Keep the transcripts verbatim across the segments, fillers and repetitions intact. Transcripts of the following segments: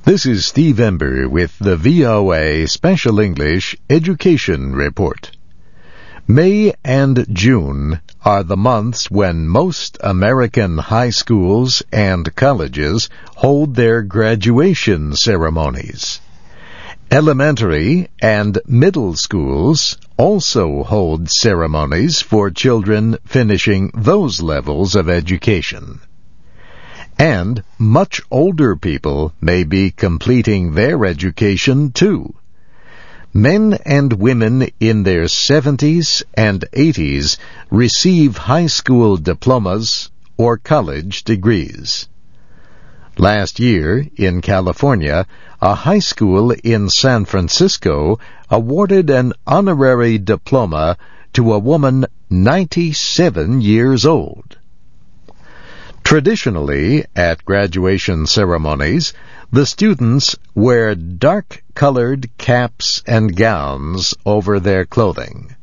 This is Steve Ember with the V O A Special English Education Report. May and June are the months when most American high schools and colleges hold their graduation ceremonies. Elementary and middle schools also hold ceremonies for children finishing those levels of education. And much older people may be completing their education too. Men and women in their seventies and eighties receive high school diplomas or college degrees. Last year, in California, a high school in San Francisco awarded an honorary diploma to a woman ninety-seven years old. Traditionally, at graduation ceremonies, the students wear dark-colored caps and gowns over their clothing.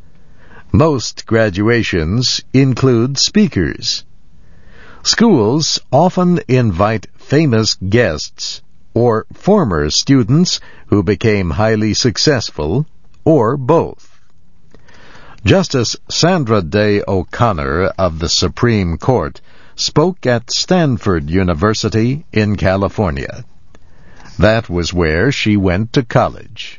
Most graduations include speakers. Schools often invite famous guests or former students who became highly successful, or both. Justice Sandra Day O'Connor of the Supreme Court spoke at Stanford University in California. That was where she went to college.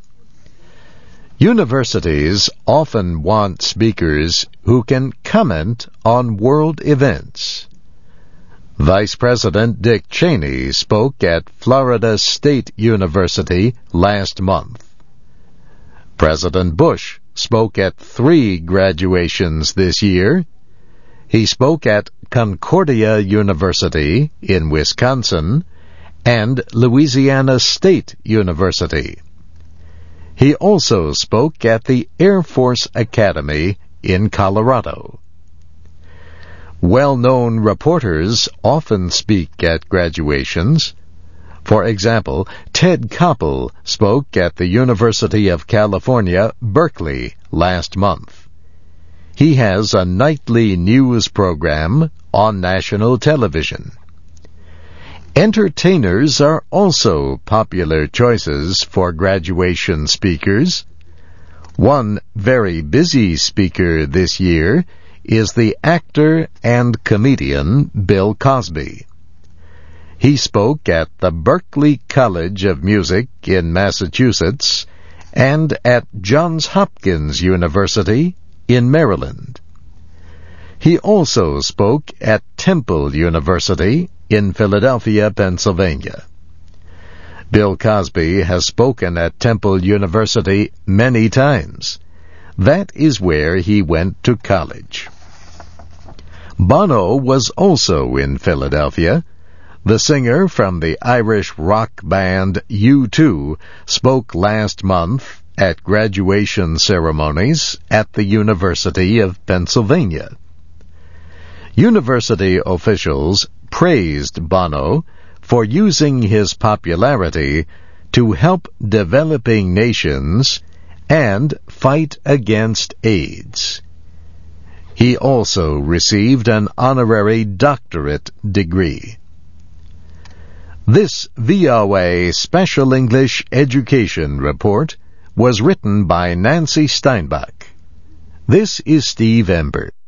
Universities often want speakers who can comment on world events. Vice President Dick Cheney spoke at Florida State University last month. President Bush spoke at three graduations this year. He spoke at Concordia University in Wisconsin and Louisiana State University. He also spoke at the Air Force Academy in Colorado. Well-known reporters often speak at graduations. For example, Ted Koppel spoke at the University of California, Berkeley, last month. He has a nightly news program on national television. Entertainers are also popular choices for graduation speakers. One very busy speaker this year is the actor and comedian Bill Cosby. He spoke at the Berklee College of Music in Massachusetts and at Johns Hopkins University in Maryland. He also spoke at Temple University in Philadelphia, Pennsylvania. Bill Cosby has spoken at Temple University many times. That is where he went to college. Bono was also in Philadelphia. The singer from the Irish rock band U two spoke last month at graduation ceremonies at the University of Pennsylvania. University officials praised Bono for using his popularity to help developing nations and fight against AIDS. He also received an honorary doctorate degree. This V O A Special English Education Report was written by Nancy Steinbach. This is Steve Ember.